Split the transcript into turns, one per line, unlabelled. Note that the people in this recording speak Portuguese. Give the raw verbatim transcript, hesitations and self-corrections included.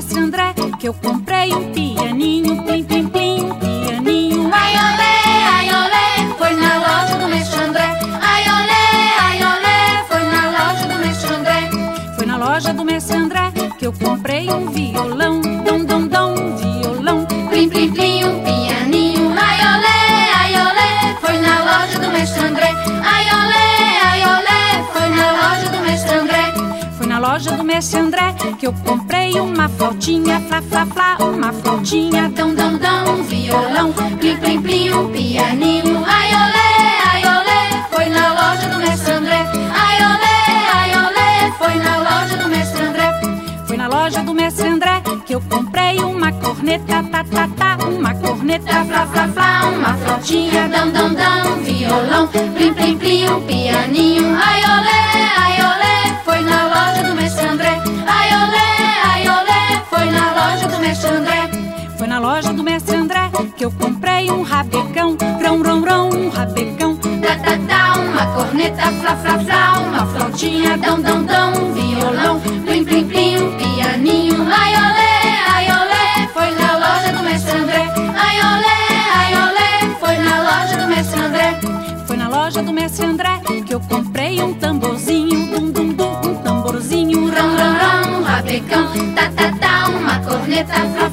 mestre André que eu comprei um pianinho, plim, plim, plim, um pianinho.
Ai olé, ai olé, foi na loja do mestre André. Ai olé, ai olé, foi na loja do mestre André.
Foi na loja do mestre André que eu comprei um violão, dom, dom, dom, um violão.
Plim, plim, plim, um pianinho. Ai olé, ai olé, foi na loja do mestre André. Ai olé, ai olé, foi na loja do mestre André.
Foi na loja do mestre André que eu comprei uma flautinha, flá, flá, flá, uma flautinha,
Dom, dom, dom, um violão. Plim, plim, plim, um pianinho. Ai olé, ai olé, foi na loja do mestre André. Ai olé, ai olé, foi na loja do mestre André.
Foi na loja do mestre André que eu comprei uma corneta, tá, tá, tá, uma corneta,
Flá, flá, flá, uma flautinha. Dom, dom, dom, um violão. Plim, plim, plim, um pianinho. Ai olé, ai olé, foi na loja do mestre André. Ai olé, ai olé, foi na loja do mestre André.
Foi na loja do mestre André que eu comprei um rabecão, rão, rão, rão, um rabecão.
Tá, tá, tá, uma corneta. Flá, flá, flá, uma flautinha. Dom, dom, dom, um violão. Plim, plim, plim, um pianinho. Ai olé, ai olé, foi na loja do mestre André. Ai olé, ai olé, foi na loja do mestre André.
Foi na loja do mestre André que eu comprei um tamborzinho, dum, dum, dum, um tamborzinho,
Rão, rão, rão, um rabecão. Tá, tá, tá, uma corneta. Flá,